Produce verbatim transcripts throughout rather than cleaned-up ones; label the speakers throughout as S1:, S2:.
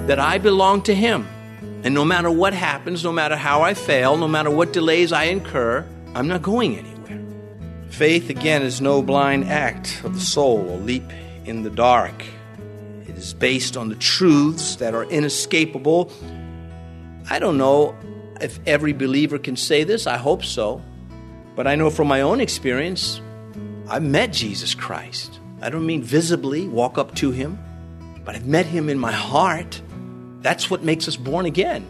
S1: that I belong to Him. And no matter what happens, no matter how I fail, no matter what delays I incur, I'm not going anywhere. Faith, again, is no blind act of the soul or leap in the dark. It is based on the truths that are inescapable. I don't know if every believer can say this. I hope so. But I know from my own experience, I've met Jesus Christ. I don't mean visibly walk up to Him, but I've met Him in my heart. That's what makes us born again.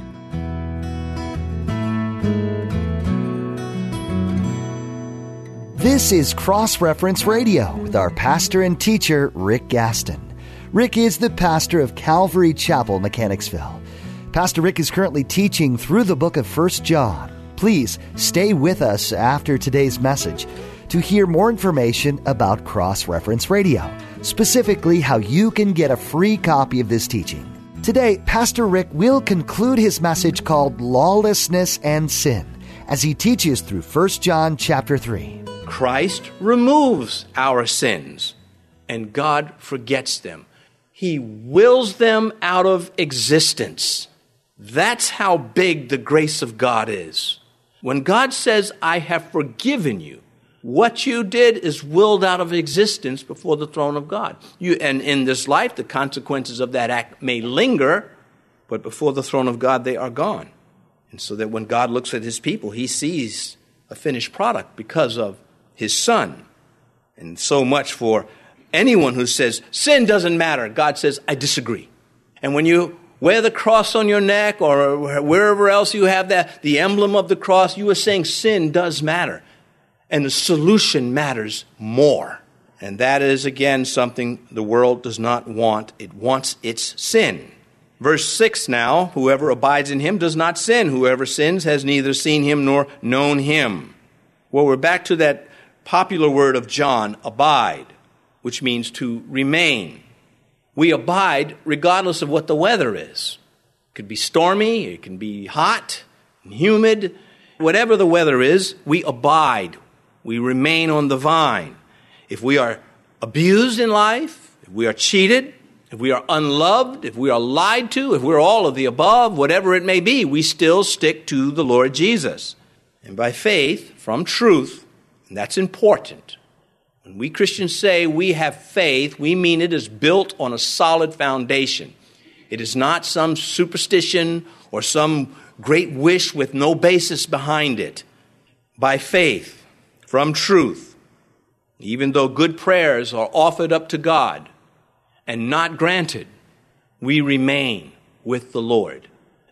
S2: This is Cross Reference Radio with our pastor and teacher, Rick Gaston. Rick is the pastor of Calvary Chapel, Mechanicsville. Pastor Rick is currently teaching through the book of First John. Please stay with us after today's message to hear more information about Cross Reference Radio, specifically how you can get a free copy of this teaching. Today, Pastor Rick will conclude his message called Lawlessness and Sin as he teaches through First John chapter three.
S1: Christ removes our sins, and God forgets them. He wills them out of existence. That's how big the grace of God is. When God says, I have forgiven you, what you did is willed out of existence before the throne of God. You, and in this life, the consequences of that act may linger, but before the throne of God, they are gone. And so that when God looks at His people, He sees a finished product because of His Son. And so much for anyone who says, sin doesn't matter. God says, I disagree. And when you wear the cross on your neck or wherever else you have that, the emblem of the cross, you are saying sin does matter. And the solution matters more. And that is, again, something the world does not want. It wants its sin. Verse six now, whoever abides in Him does not sin. Whoever sins has neither seen Him nor known Him. Well, we're back to that popular word of John, abide, which means to remain. We abide regardless of what the weather is. It could be stormy, it can be hot, humid. Whatever the weather is, we abide. We remain on the vine. If we are abused in life, if we are cheated, if we are unloved, if we are lied to, if we're all of the above, whatever it may be, we still stick to the Lord Jesus. And by faith, from truth, and that's important. When we Christians say we have faith, we mean it is built on a solid foundation. It is not some superstition or some great wish with no basis behind it. By faith, from truth, even though good prayers are offered up to God and not granted, we remain with the Lord.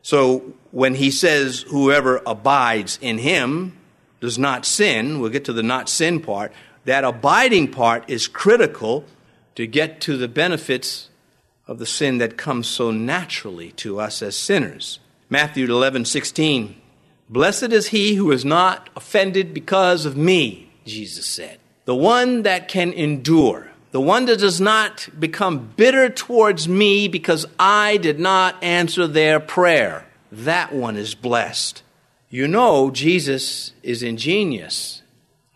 S1: So when He says whoever abides in Him does not sin, we'll get to the not sin part, that abiding part is critical to get to the benefits of the sin that comes so naturally to us as sinners. Matthew eleven sixteen, blessed is he who is not offended because of me, Jesus said. The one that can endure, the one that does not become bitter towards me because I did not answer their prayer, that one is blessed. You know, Jesus is ingenious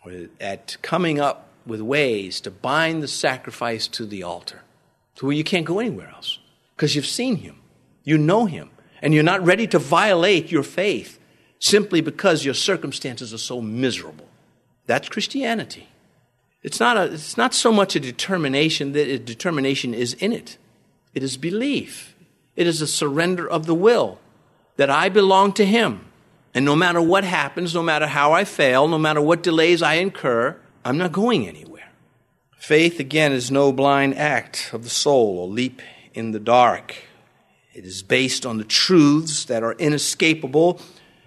S1: at coming up with ways to bind the sacrifice to the altar, to where you can't go anywhere else, because you've seen Him, you know Him, and you're not ready to violate your faith simply because your circumstances are so miserable. That's Christianity. It's not a, it's not so much a determination that a determination is in it. It is belief. It is a surrender of the will that I belong to Him. And no matter what happens, no matter how I fail, no matter what delays I incur, I'm not going anywhere. Faith, again, is no blind act of the soul or leap in the dark. It is based on the truths that are inescapable.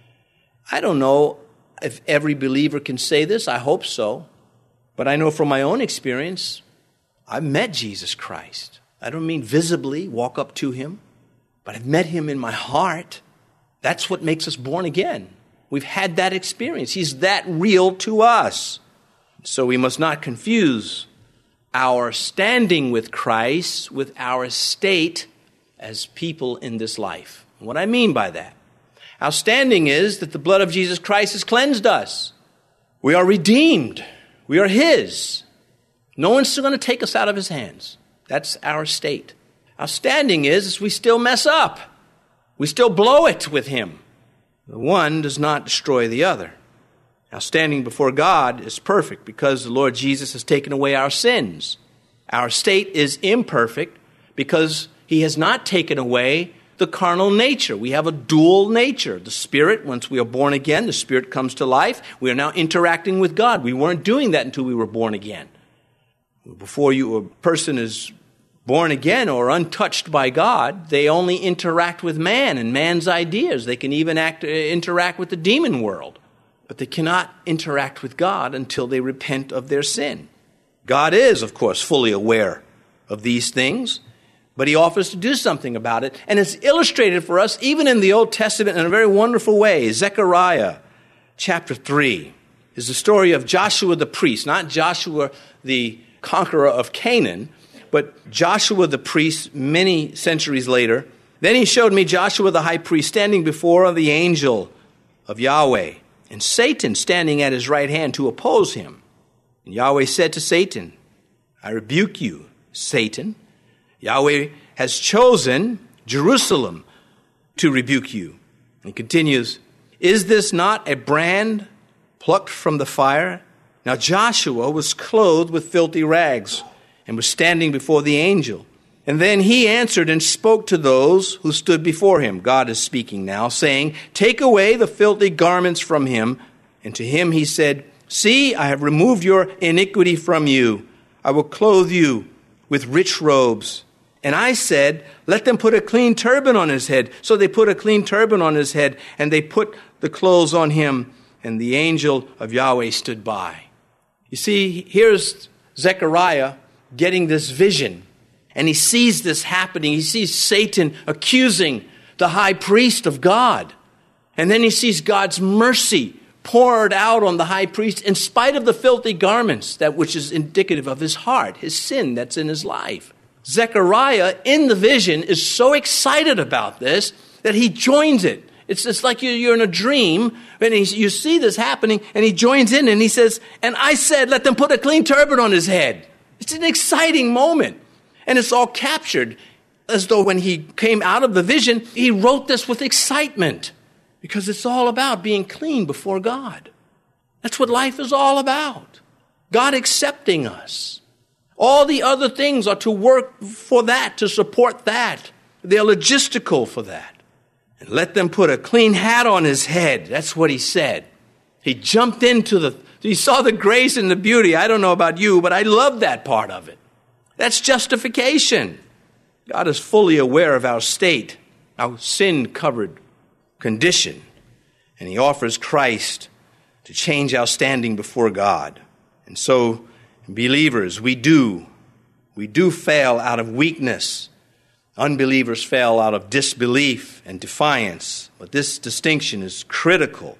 S1: I don't know if every believer can say this. I hope so. But I know from my own experience, I've met Jesus Christ. I don't mean visibly walk up to Him, but I've met Him in my heart. That's what makes us born again. We've had that experience. He's that real to us. So we must not confuse our standing with Christ with our state as people in this life. And what I mean by that, our standing is that the blood of Jesus Christ has cleansed us. We are redeemed. We are His. No one's going to take us out of His hands. That's our state. Our standing is, is we still mess up. We still blow it with him. The one does not destroy the other. Our standing before God is perfect because the Lord Jesus has taken away our sins. Our state is imperfect because he has not taken away the carnal nature. We have a dual nature. The Spirit, once we are born again, the Spirit comes to life. We are now interacting with God. We weren't doing that until we were born again. Before you, a person is born again or untouched by God, they only interact with man and man's ideas. They can even act, interact with the demon world. But they cannot interact with God until they repent of their sin. God is, of course, fully aware of these things, but he offers to do something about it. And it's illustrated for us even in the Old Testament in a very wonderful way. Zechariah chapter three is the story of Joshua the priest, not Joshua the conqueror of Canaan, but Joshua the priest many centuries later. Then he showed me Joshua the high priest standing before the angel of Yahweh, and Satan standing at his right hand to oppose him. And Yahweh said to Satan, I rebuke you, Satan. Yahweh has chosen Jerusalem to rebuke you. And he continues, is this not a brand plucked from the fire? Now Joshua was clothed with filthy rags and was standing before the angel. And then he answered and spoke to those who stood before him. God is speaking now, saying, take away the filthy garments from him. And to him he said, see, I have removed your iniquity from you. I will clothe you with rich robes. And I said, let them put a clean turban on his head. So they put a clean turban on his head, and they put the clothes on him. And the angel of Yahweh stood by. You see, here's Zechariah getting this vision. And he sees this happening. He sees Satan accusing the high priest of God. And then he sees God's mercy poured out on the high priest in spite of the filthy garments, that which is indicative of his heart, his sin that's in his life. Zechariah, in the vision, is so excited about this that he joins it. It's just like you're in a dream, and you see this happening, and he joins in, and he says, and I said, let them put a clean turban on his head. It's an exciting moment. And it's all captured as though when he came out of the vision, he wrote this with excitement because it's all about being clean before God. That's what life is all about. God accepting us. All the other things are to work for that, to support that. They're logistical for that. And let them put a clean hat on his head. That's what he said. He jumped into the, he saw the grace and the beauty. I don't know about you, but I love that part of it. That's justification. God is fully aware of our state, our sin-covered condition, and he offers Christ to change our standing before God. And so, believers, we do, we do fail out of weakness. Unbelievers fail out of disbelief and defiance, but this distinction is critical.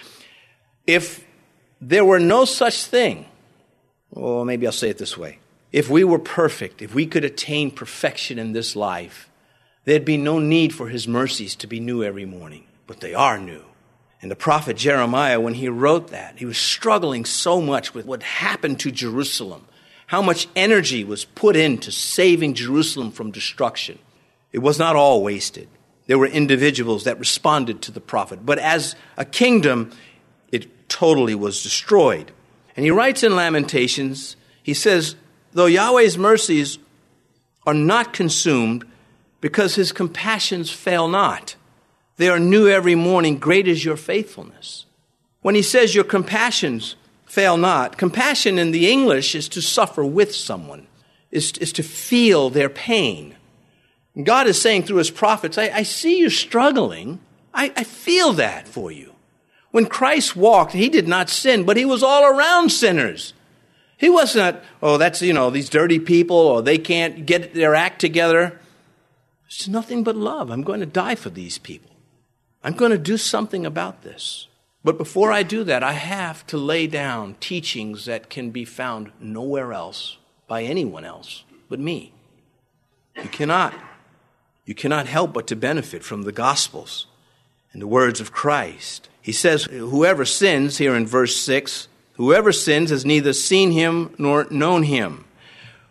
S1: If there were no such thing, or maybe I'll say it this way, if we were perfect, if we could attain perfection in this life, there'd be no need for his mercies to be new every morning, but they are new. And the prophet Jeremiah, when he wrote that, he was struggling so much with what happened to Jerusalem, how much energy was put into saving Jerusalem from destruction. It was not all wasted. There were individuals that responded to the prophet, but as a kingdom, it totally was destroyed. And he writes in Lamentations, he says, though Yahweh's mercies are not consumed because his compassions fail not. They are new every morning. Great is your faithfulness. When he says your compassions fail not, compassion in the English is to suffer with someone, is, is to feel their pain. And God is saying through his prophets, I, I see you struggling. I, I feel that for you. When Christ walked, he did not sin, but he was all around sinners. He wasn't, oh, that's, you know, these dirty people, or they can't get their act together. It's nothing but love. I'm going to die for these people. I'm going to do something about this. But before I do that, I have to lay down teachings that can be found nowhere else by anyone else but me. You cannot, you cannot help but to benefit from the Gospels and the words of Christ. He says, whoever sins, here in verse six, whoever sins has neither seen him nor known him.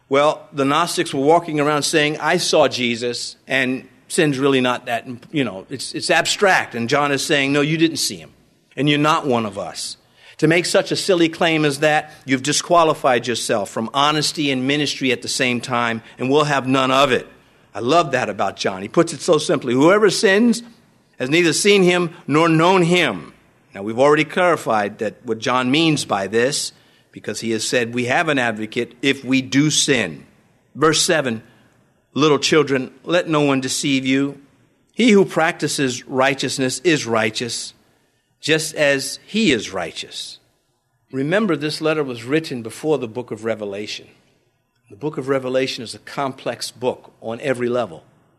S1: Well, the Gnostics were walking around saying, I saw Jesus, and sin's really not that, you know, it's, it's abstract. And John is saying, no, you didn't see him, and you're not one of us. To make such a silly claim as that, you've disqualified yourself from honesty and ministry at the same time, and we'll have none of it. I love that about John. He puts it so simply. Whoever sins has neither seen him nor known him. Now, we've already clarified that what John means by this, because he has said we have an advocate if we do sin. Verse seven, little children, let no one deceive you. He who practices righteousness is righteous, just as he is righteous. Remember, this letter was written before the book of Revelation. The book of Revelation is a complex book on every level.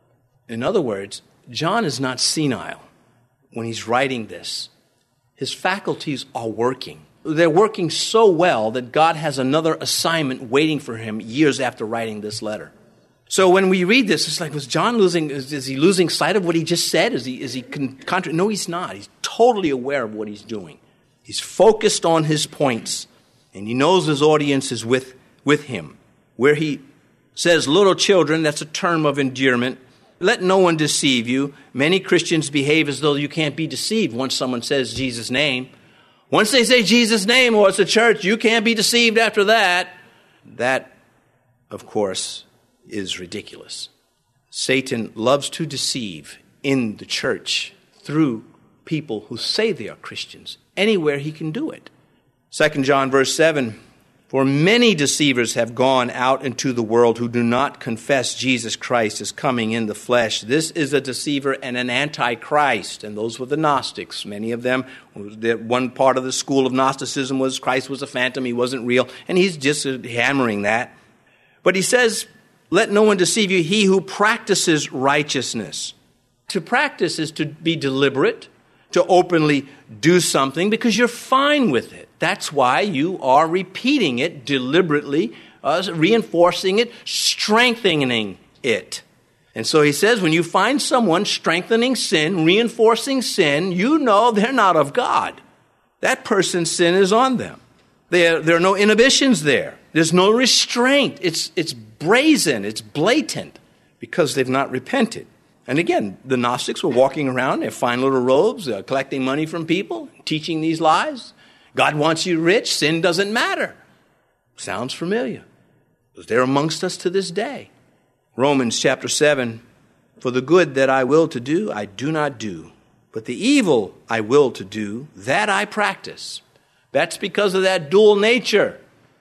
S1: In other words, John is not senile when he's writing this. His faculties are working. They're working so well that God has another assignment waiting for him years after writing this letter. So when we read this, it's like, was John losing, is, is he losing sight of what he just said? Is he, is he con- contra- No, he's not. He's totally aware of what he's doing. He's focused on his points, and he knows his audience is with, with him. Where he says, little children, that's a term of endearment. Let no one deceive you. Many Christians behave as though you can't be deceived once someone says Jesus' name. Once they say Jesus' name or it's a church, you can't be deceived after that. That, of course, is ridiculous. Satan loves to deceive in the church through people who say they are Christians, anywhere he can do it. Second John verse seven, for many deceivers have gone out into the world who do not confess Jesus Christ as coming in the flesh. This is a deceiver and an antichrist. And those were the Gnostics. Many of them, one part of the school of Gnosticism was Christ was a phantom, he wasn't real. And he's just hammering that. But he says, let no one deceive you, he who practices righteousness. To practice is to be deliberate, to openly do something because you're fine with it. That's why you are repeating it deliberately, uh, reinforcing it, strengthening it. And so he says, when you find someone strengthening sin, reinforcing sin, you know they're not of God. That person's sin is on them. There, there are no inhibitions there. There's no restraint. It's, it's brazen. It's blatant because they've not repented. And again, the Gnostics were walking around in their fine little robes, uh, collecting money from people, teaching these lies. God wants you rich. Sin doesn't matter. Sounds familiar. Because they're amongst us to this day. Romans chapter seven, for the good that I will to do, I do not do. But the evil I will to do, that I practice. That's because of that dual nature.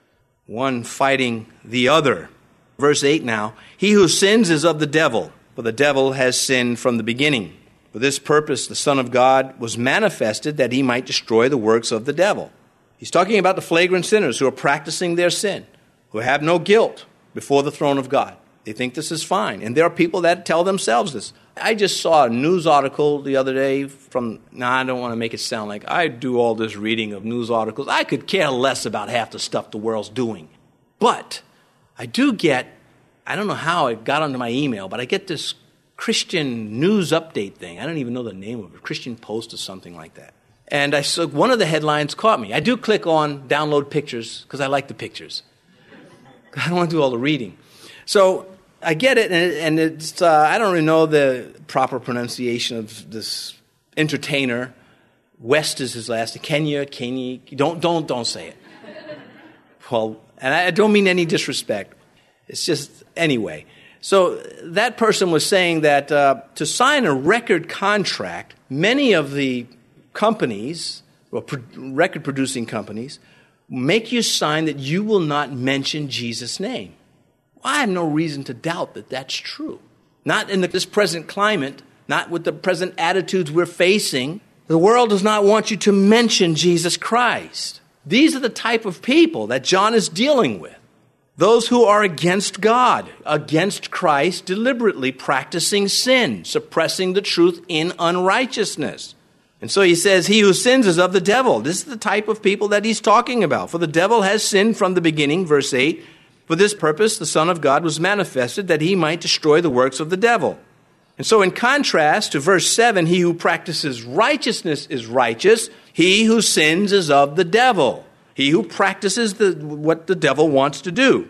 S1: One fighting the other. Verse eight now, he who sins is of the devil. For the devil has sinned from the beginning. For this purpose, the Son of God was manifested that he might destroy the works of the devil. He's talking about the flagrant sinners who are practicing their sin, who have no guilt before the throne of God. They think this is fine. And there are people that tell themselves this. I just saw a news article the other day from, now I don't want to make it sound like I do all this reading of news articles. I could care less about half the stuff the world's doing. But I do get, I don't know how it got onto my email, but I get this Christian news update thing. I don't even know the name of it, Christian Post or something like that. And I saw one of the headlines caught me. I do click on download pictures because I like the pictures. I don't want to do all the reading. So I get it, and, it, and it's uh, I don't really know the proper pronunciation of this entertainer. West is his last name. Kenya, Kenya. Don't don't don't say it. Well, and I don't mean any disrespect. It's just anyway. So that person was saying that uh, to sign a record contract, many of the companies, well, pro- record-producing companies, make you sign that you will not mention Jesus' name. Well, I have no reason to doubt that that's true. Not in this present climate, not with the present attitudes we're facing. The world does not want you to mention Jesus Christ. These are the type of people that John is dealing with. Those who are against God, against Christ, deliberately practicing sin, suppressing the truth in unrighteousness. And so he says, he who sins is of the devil. This is the type of people that he's talking about. For the devil has sinned from the beginning, verse eight. For this purpose, the Son of God was manifested that he might destroy the works of the devil. And so in contrast to verse seven, he who practices righteousness is righteous. He who sins is of the devil. He who practices the, what the devil wants to do.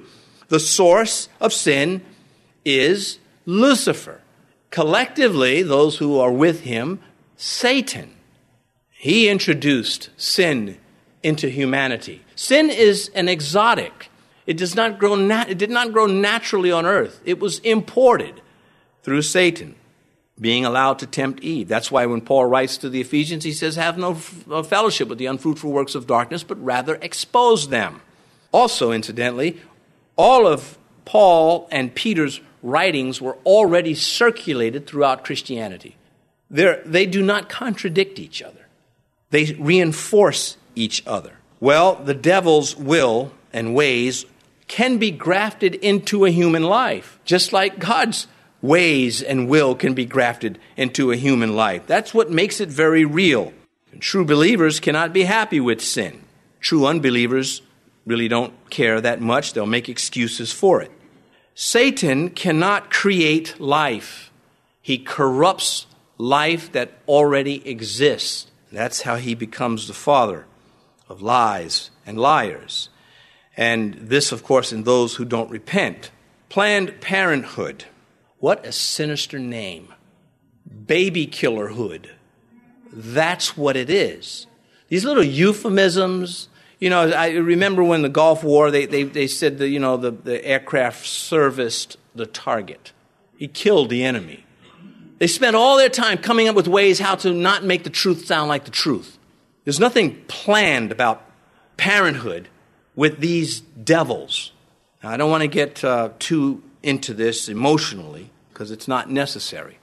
S1: The source of sin is Lucifer. Collectively, those who are with him, Satan. He introduced sin into humanity. Sin is an exotic. It does not grow nat- it did not grow naturally on earth. It was imported through Satan being allowed to tempt Eve. That's why when Paul writes to the Ephesians, he says, have no f- fellowship with the unfruitful works of darkness, but rather expose them. Also, incidentally, all of Paul and Peter's writings were already circulated throughout Christianity. They're, they do not contradict each other. They reinforce each other. Well, the devil's will and ways can be grafted into a human life, just like God's ways and will can be grafted into a human life. That's what makes it very real. And true believers cannot be happy with sin. True unbelievers really don't care that much. They'll make excuses for it. Satan cannot create life. He corrupts life that already exists. That's how he becomes the father of lies and liars. And this, of course, in those who don't repent. Planned Parenthood. What a sinister name. Baby killerhood. That's what it is. These little euphemisms. You know, I remember when the Gulf War, they, they, they said that, you know, the, the aircraft serviced the target. He killed the enemy. They spent all their time coming up with ways how to not make the truth sound like the truth. There's nothing planned about parenthood with these devils. Now, I don't want to get uh, too into this emotionally because it's not necessary.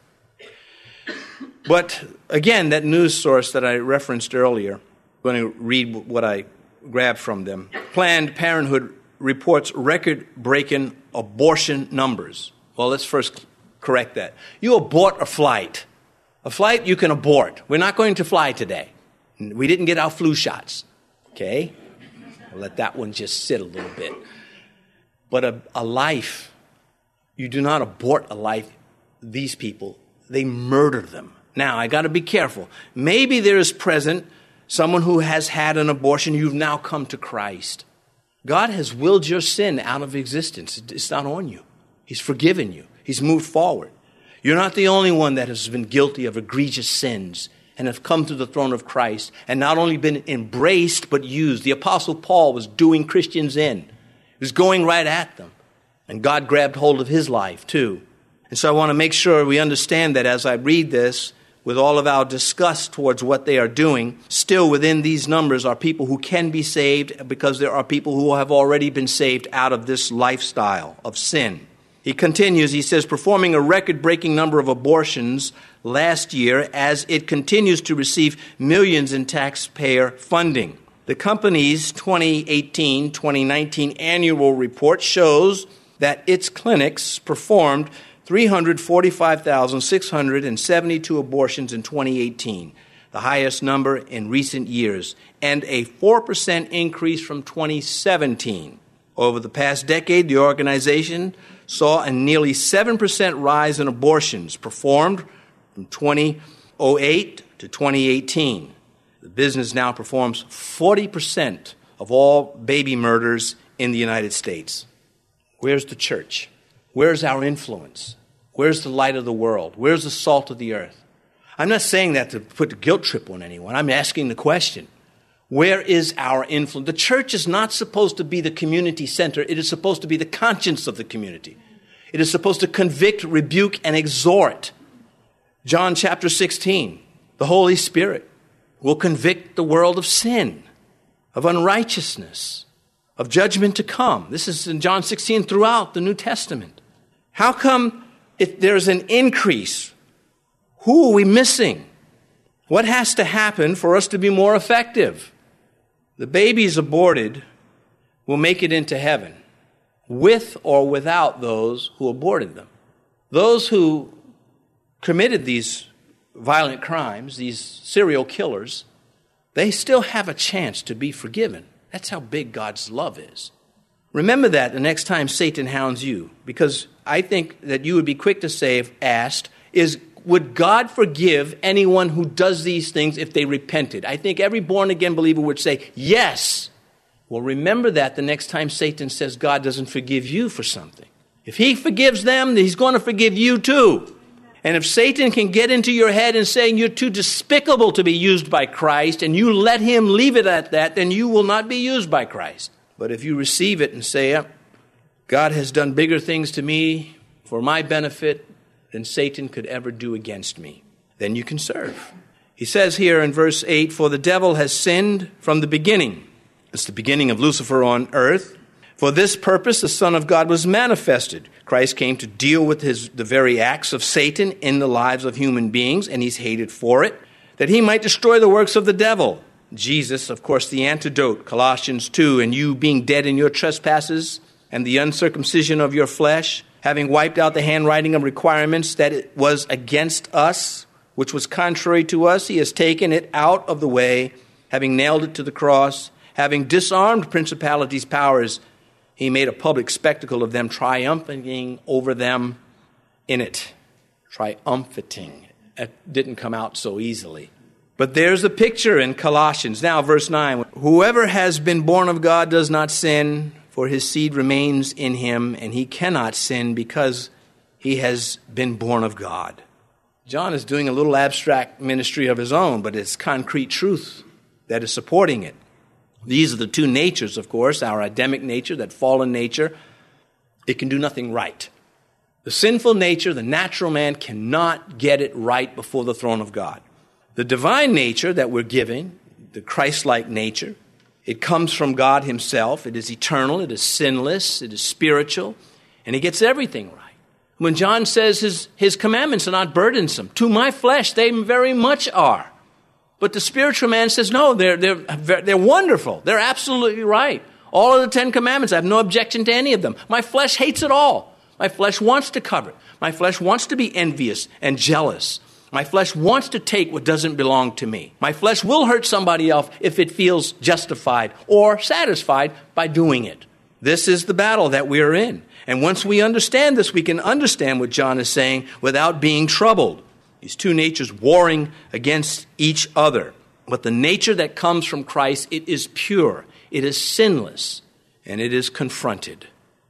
S1: But again, that news source that I referenced earlier, I'm going to read what I grabbed from them. Planned Parenthood reports record-breaking abortion numbers. Well, let's first correct that. You abort a flight. A flight you can abort. We're not going to fly today. We didn't get our flu shots. Okay? I'll let that one just sit a little bit. But a, a life, you do not abort a life. These people, they murder them. Now, I got to be careful. Maybe there is present someone who has had an abortion. You've now come to Christ. God has willed your sin out of existence. It's not on you. He's forgiven you. He's moved forward. You're not the only one that has been guilty of egregious sins and have come to the throne of Christ and not only been embraced but used. The Apostle Paul was doing Christians in. He was going right at them. And God grabbed hold of his life too. And so I want to make sure we understand that as I read this, with all of our disgust towards what they are doing, still within these numbers are people who can be saved because there are people who have already been saved out of this lifestyle of sin. He continues, he says, performing a record-breaking number of abortions last year as it continues to receive millions in taxpayer funding. The company's twenty eighteen twenty nineteen annual report shows that its clinics performed three hundred forty-five thousand six hundred seventy-two abortions in twenty eighteen, the highest number in recent years, and a four percent increase from twenty seventeen. Over the past decade, the organization saw a nearly seven percent rise in abortions performed from two thousand eight to twenty eighteen. The business now performs forty percent of all baby murders in the United States. Where's the church? Where's our influence? Where's the light of the world? Where's the salt of the earth? I'm not saying that to put a guilt trip on anyone. I'm asking the question. Where is our influence? The church is not supposed to be the community center. It is supposed to be the conscience of the community. It is supposed to convict, rebuke, and exhort. John chapter sixteen, the Holy Spirit will convict the world of sin, of unrighteousness, of judgment to come. This is in John sixteen throughout the New Testament. How come if there's an increase? Who are we missing? What has to happen for us to be more effective? The babies aborted will make it into heaven, with or without those who aborted them. Those who committed these violent crimes, these serial killers, they still have a chance to be forgiven. That's how big God's love is. Remember that the next time Satan hounds you, because I think that you would be quick to say, if asked, is, would God forgive anyone who does these things if they repented? I think every born-again believer would say, yes. Well, remember that the next time Satan says God doesn't forgive you for something. If he forgives them, he's going to forgive you too. And if Satan can get into your head and saying you're too despicable to be used by Christ, and you let him leave it at that, then you will not be used by Christ. But if you receive it and say, yeah, God has done bigger things to me for my benefit than Satan could ever do against me, then you can serve. He says here in verse eight, for the devil has sinned from the beginning. It's the beginning of Lucifer on earth. For this purpose, the Son of God was manifested. Christ came to deal with his, the very acts of Satan in the lives of human beings, and he's hated for it, that he might destroy the works of the devil. Jesus, of course, the antidote, Colossians two, and you being dead in your trespasses and the uncircumcision of your flesh, having wiped out the handwriting of requirements that it was against us, which was contrary to us, he has taken it out of the way, having nailed it to the cross, having disarmed principalities, powers, he made a public spectacle of them, triumphing over them in it. Triumphing. It didn't come out so easily. But there's a picture in Colossians. Now, verse nine. Whoever has been born of God does not sin, for his seed remains in him, and he cannot sin because he has been born of God. John is doing a little abstract ministry of his own, but it's concrete truth that is supporting it. These are the two natures, of course, our Adamic nature, that fallen nature. It can do nothing right. The sinful nature, the natural man, cannot get it right before the throne of God. The divine nature that we're given, the Christ-like nature, it comes from God himself. It is eternal, it is sinless, it is spiritual, and it gets everything right. When John says his, his commandments are not burdensome, to my flesh they very much are. But the spiritual man says, no, they're, they're, they're wonderful. They're absolutely right. All of the Ten Commandments, I have no objection to any of them. My flesh hates it all. My flesh wants to covet. My flesh wants to be envious and jealous. My flesh wants to take what doesn't belong to me. My flesh will hurt somebody else if it feels justified or satisfied by doing it. This is the battle that we are in. And once we understand this, we can understand what John is saying without being troubled. These two natures warring against each other. But the nature that comes from Christ, it is pure, it is sinless, and it is confronted.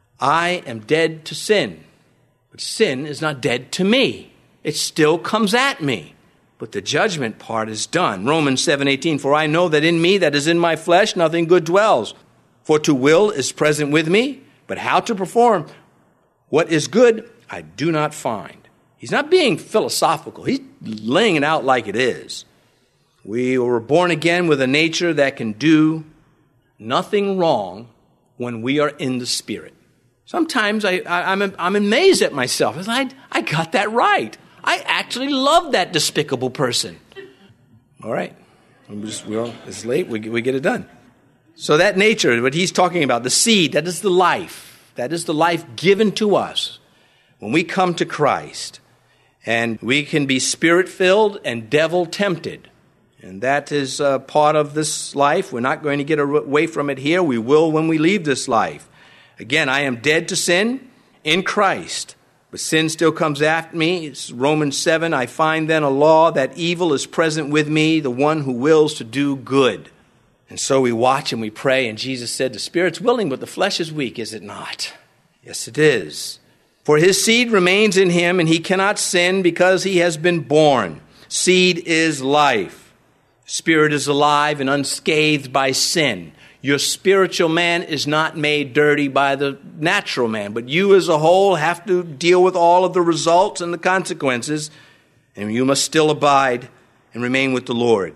S1: I am dead to sin, but sin is not dead to me. It still comes at me, but the judgment part is done. Romans seven eighteen, for I know that in me, that is in my flesh, nothing good dwells. For to will is present with me, but how to perform what is good, I do not find. He's not being philosophical. He's laying it out like it is. We were born again with a nature that can do nothing wrong when we are in the Spirit. Sometimes I, I, I'm, I'm amazed at myself. I, I got that right. I actually love that despicable person. All right. I'm just, well, it's late. We, we get it done. So that nature, what he's talking about, the seed, that is the life. That is the life given to us when we come to Christ. And we can be spirit-filled and devil-tempted. And that is uh, part of this life. We're not going to get away from it here. We will when we leave this life. Again, I am dead to sin in Christ. But sin still comes after me. It's Romans seven, I find then a law that evil is present with me, the one who wills to do good. And so we watch and we pray. And Jesus said, the spirit's willing, but the flesh is weak, is it not? Yes, it is. For his seed remains in him, and he cannot sin because he has been born. Seed is life. Spirit is alive and unscathed by sin. Your spiritual man is not made dirty by the natural man, but you as a whole have to deal with all of the results and the consequences, and you must still abide and remain with the Lord.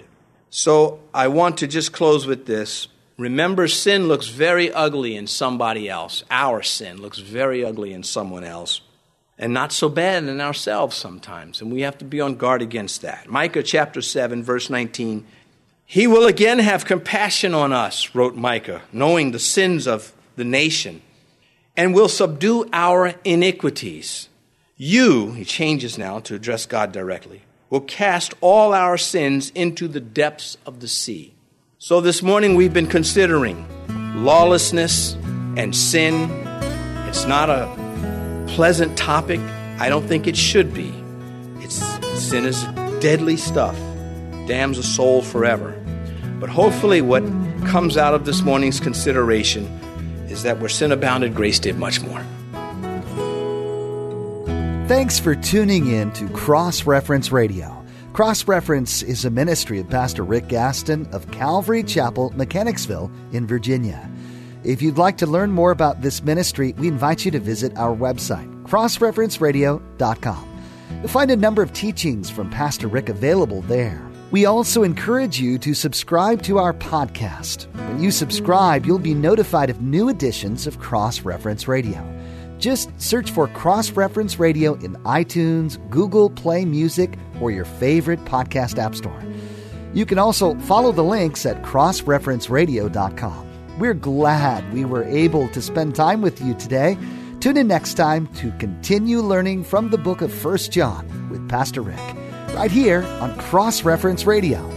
S1: So I want to just close with this. Remember, sin looks very ugly in somebody else. Our sin looks very ugly in someone else, and not so bad in ourselves sometimes, and we have to be on guard against that. Micah chapter seven, verse nineteen, he will again have compassion on us, wrote Micah, knowing the sins of the nation, and will subdue our iniquities. You, he changes now to address God directly, will cast all our sins into the depths of the sea. So this morning we've been considering lawlessness and sin. It's not a pleasant topic. I don't think it should be. It's, sin is deadly stuff. Damns a soul forever. But hopefully what comes out of this morning's consideration is that where sin abounded, grace did much more.
S2: Thanks for tuning in to Cross Reference Radio. Cross Reference is a ministry of Pastor Rick Gaston of Calvary Chapel, Mechanicsville in Virginia. If you'd like to learn more about this ministry, we invite you to visit our website, cross reference radio dot com. You'll find a number of teachings from Pastor Rick available there. We also encourage you to subscribe to our podcast. When you subscribe, you'll be notified of new editions of Cross Reference Radio. Just search for Cross Reference Radio in iTunes, Google Play Music, or your favorite podcast app store. You can also follow the links at cross reference radio dot com. We're glad we were able to spend time with you today. Tune in next time to continue learning from the book of First John with Pastor Rick, right here on Cross Reference Radio.